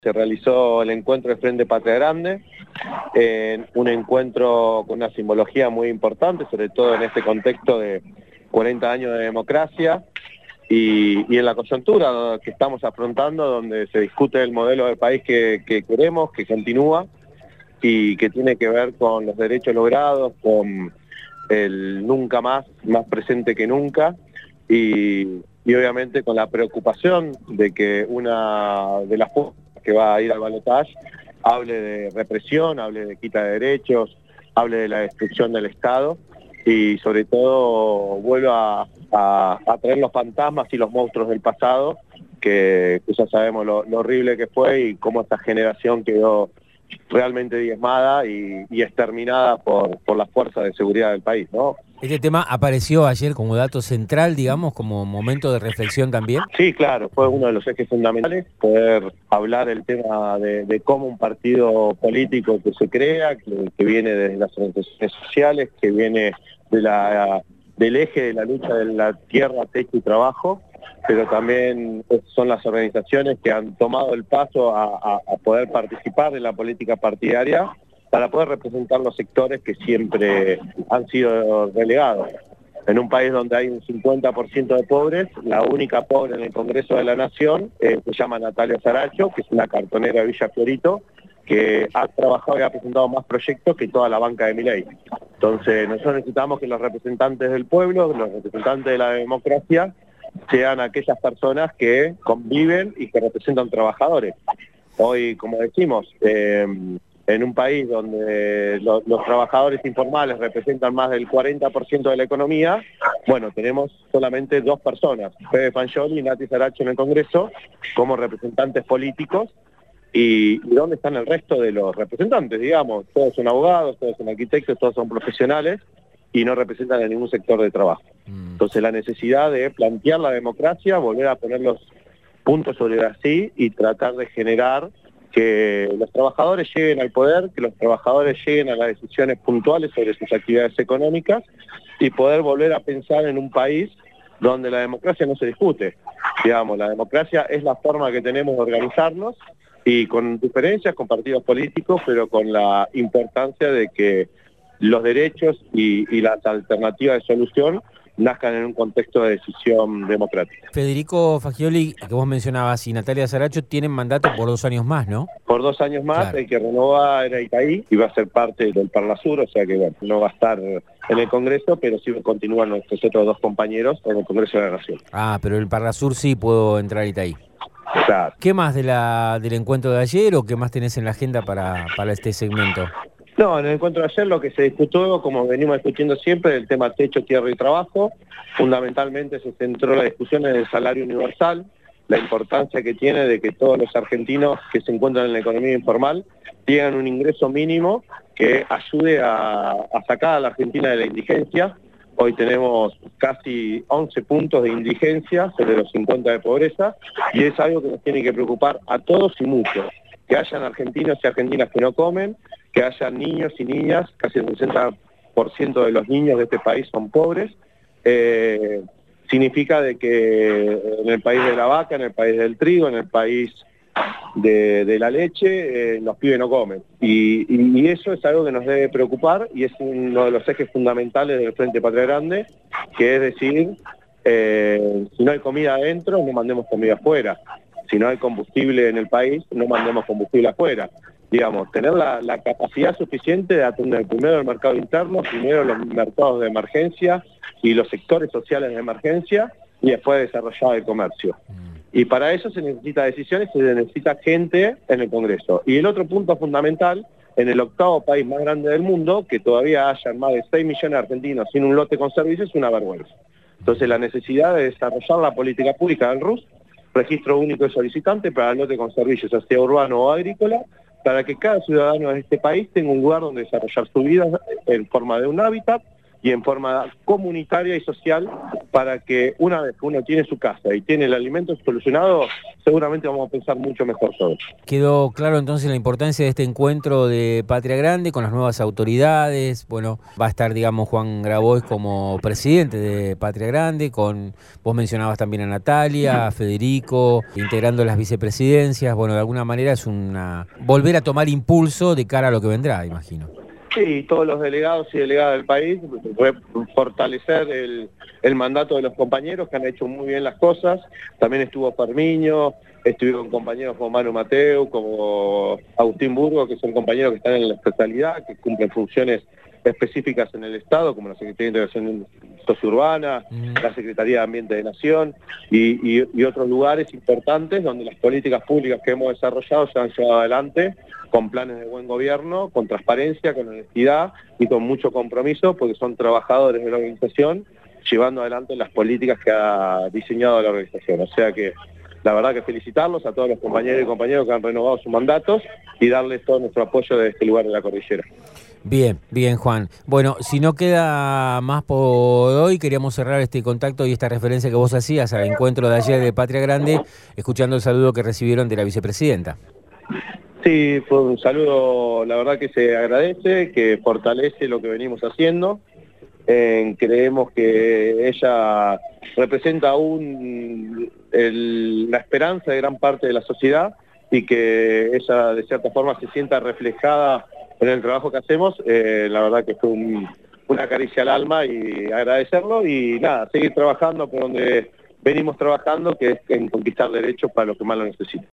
Se realizó el encuentro de Frente Patria Grande, un encuentro con una simbología muy importante, sobre todo en este contexto de 40 años de democracia y en la coyuntura que estamos afrontando, donde se discute el modelo de país que queremos, que continúa y que tiene que ver con los derechos logrados, con el nunca más presente que nunca y obviamente con la preocupación de que una de las que va a ir al balotaje hable de represión, hable de quita de derechos, hable de la destrucción del Estado y sobre todo vuelva a traer los fantasmas y los monstruos del pasado, que ya sabemos lo horrible que fue y cómo esta generación quedó realmente diezmada y exterminada por las fuerzas de seguridad del país, ¿no? Este tema apareció ayer como dato central, digamos, como momento de reflexión también. Sí, claro, fue uno de los ejes fundamentales, poder hablar el tema de cómo un partido político que se crea, que viene de las organizaciones sociales, que viene del eje de la lucha de la tierra, techo y trabajo, pero también son las organizaciones que han tomado el paso a poder participar en la política partidaria para poder representar los sectores que siempre han sido relegados. En un país donde hay un 50% de pobres, la única pobre en el Congreso de la Nación se llama Natalia Saracho, que es una cartonera de Villa Fiorito, que ha trabajado y ha presentado más proyectos que toda la banca de Milei. Entonces nosotros necesitamos que los representantes del pueblo, los representantes de la democracia, sean aquellas personas que conviven y que representan trabajadores. Hoy, como decimos, en un país donde los trabajadores informales representan más del 40% de la economía, bueno, tenemos solamente dos personas, Fede Fangioli y Nati Saracho en el Congreso, como representantes políticos, y ¿dónde están el resto de los representantes? Digamos, todos son abogados, todos son arquitectos, todos son profesionales, y no representan a ningún sector de trabajo. Entonces la necesidad de plantear la democracia, volver a poner los puntos sobre las I y tratar de generar que los trabajadores lleguen al poder, que los trabajadores lleguen a las decisiones puntuales sobre sus actividades económicas y poder volver a pensar en un país donde la democracia no se discute. Digamos, la democracia es la forma que tenemos de organizarnos y con diferencias, con partidos políticos, pero con la importancia de que los derechos y las alternativas de solución nazcan en un contexto de decisión democrática. Federico Fangioli, que vos mencionabas, y Natalia Saracho tienen mandato por 2 años más, ¿no? Por 2 años más, claro. El que renovaba era Itaí, y va a ser parte del Parnasur, o sea que bueno, no va a estar en el Congreso, pero sí continúan nuestros otros dos compañeros en el Congreso de la Nación. Ah, pero el Parnasur sí puedo entrar Itaí. Claro. ¿Qué más del encuentro de ayer o qué más tenés en la agenda para este segmento? No, en el encuentro de ayer lo que se discutió, como venimos discutiendo siempre, el tema techo, tierra y trabajo. Fundamentalmente se centró la discusión en el salario universal, la importancia que tiene de que todos los argentinos que se encuentran en la economía informal tengan un ingreso mínimo que ayude a sacar a la Argentina de la indigencia. Hoy tenemos casi 11 puntos de indigencia sobre los 50 de pobreza y es algo que nos tiene que preocupar a todos y mucho. Que hayan argentinos y argentinas que no comen, que haya niños y niñas, casi el 60% de los niños de este país son pobres, significa de que en el país de la vaca, en el país del trigo, en el país de la leche, los pibes no comen. Y eso es algo que nos debe preocupar y es uno de los ejes fundamentales del Frente Patria Grande, que es decir, si no hay comida adentro, no mandemos comida afuera. Si no hay combustible en el país, no mandemos combustible afuera. Digamos, tener la capacidad suficiente de atender primero el mercado interno, primero los mercados de emergencia y los sectores sociales de emergencia, y después desarrollar el comercio. Y para eso se necesita decisiones, se necesita gente en el Congreso. Y el otro punto fundamental, en el 8º país más grande del mundo, que todavía haya más de 6 millones de argentinos sin un lote con servicios, es una vergüenza. Entonces la necesidad de desarrollar la política pública del RUS, registro único de solicitante para el lote con servicios, ya sea urbano o agrícola, para que cada ciudadano de este país tenga un lugar donde desarrollar su vida en forma de un hábitat, y en forma comunitaria y social, para que una vez que uno tiene su casa y tiene el alimento solucionado, seguramente vamos a pensar mucho mejor todos. Quedó claro entonces la importancia de este encuentro de Patria Grande con las nuevas autoridades. Bueno, va a estar, digamos, Juan Grabois como presidente de Patria Grande, vos mencionabas también a Natalia, a Federico, integrando las vicepresidencias. Bueno, de alguna manera es volver a tomar impulso de cara a lo que vendrá, imagino. Sí, todos los delegados y delegadas del país, fortalecer el mandato de los compañeros que han hecho muy bien las cosas. También estuvo Fermiño, estuvieron compañeros como Manu Mateu, como Agustín Burgo, que son compañeros que están en la especialidad, que cumplen funciones específicas en el Estado, como la Secretaría de Integración Sociourbana, la Secretaría de Ambiente de Nación y otros lugares importantes donde las políticas públicas que hemos desarrollado se han llevado adelante con planes de buen gobierno, con transparencia, con honestidad y con mucho compromiso, porque son trabajadores de la organización llevando adelante las políticas que ha diseñado la organización. O sea que la verdad que felicitarlos a todos los compañeros y compañeras que han renovado sus mandatos y darles todo nuestro apoyo desde este lugar de la cordillera. Bien, bien, Juan. Bueno, si no queda más por hoy, queríamos cerrar este contacto y esta referencia que vos hacías al encuentro de ayer de Patria Grande, escuchando el saludo que recibieron de la vicepresidenta. Sí, fue un saludo, la verdad que se agradece, que fortalece lo que venimos haciendo. Creemos que ella representa aún la esperanza de gran parte de la sociedad y que ella de cierta forma se sienta reflejada en el trabajo que hacemos. La verdad que fue una caricia al alma y agradecerlo y nada, seguir trabajando por donde venimos trabajando, que es en conquistar derechos para los que más lo necesitan.